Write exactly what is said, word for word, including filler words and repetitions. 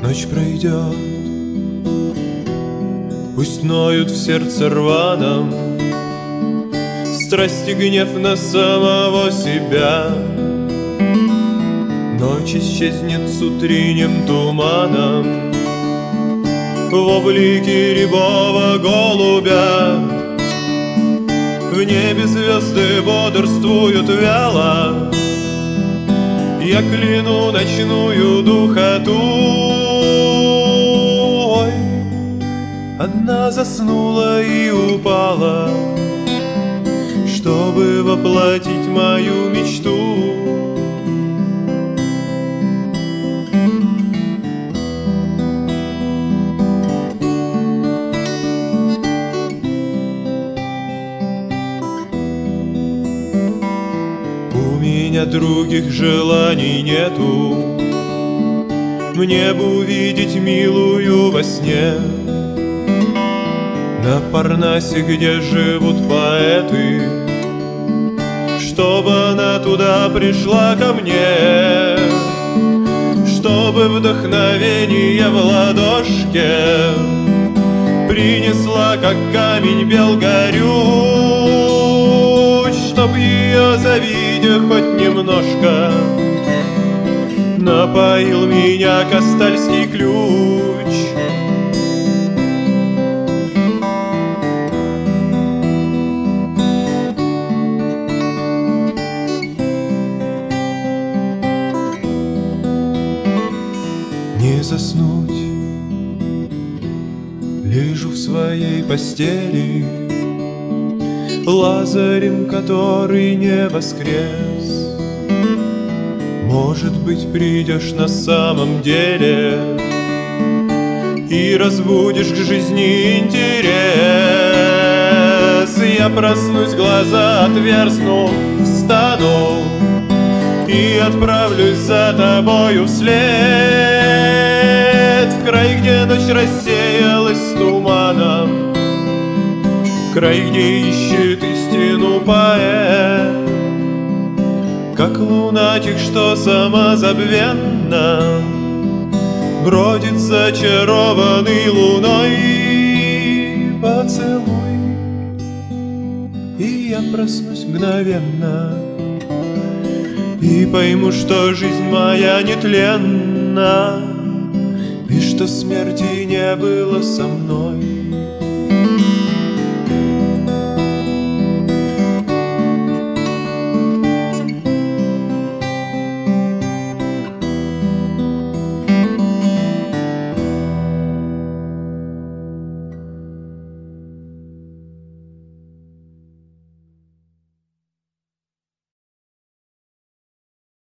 Ночь пройдет, пусть ноют в сердце рваном страсть и гнев на самого себя. Ночь исчезнет с утренним туманом в облике рябого голубя. В небе звезды бодрствуют вяло, я кляну ночную духоту. Ой, одна заснула и упала, чтобы воплотить мою мечту. У меня других желаний нету, мне бы увидеть милую во сне на Парнасе, где живут поэты, чтобы она туда пришла ко мне, чтобы вдохновение в ладошке принесла, как камень белгорюч, чтоб ее, завидя хоть немножко, напоил меня кастальский ключ. Не заснуть, лежу в своей постели, Лазарем, который не воскрес. Может быть, придешь на самом деле и разбудишь к жизни интерес. Я проснусь, глаза отверзнув, встану и отправлюсь за тобою вслед, в край, где ночь рассеялась туманом, в край, где ищет истину поэт, как лунатик, что самозабвенно бродит зачарованный луной. Поцелуй, и я проснусь мгновенно и пойму, что жизнь моя нетленна, и что смерти не было со мной.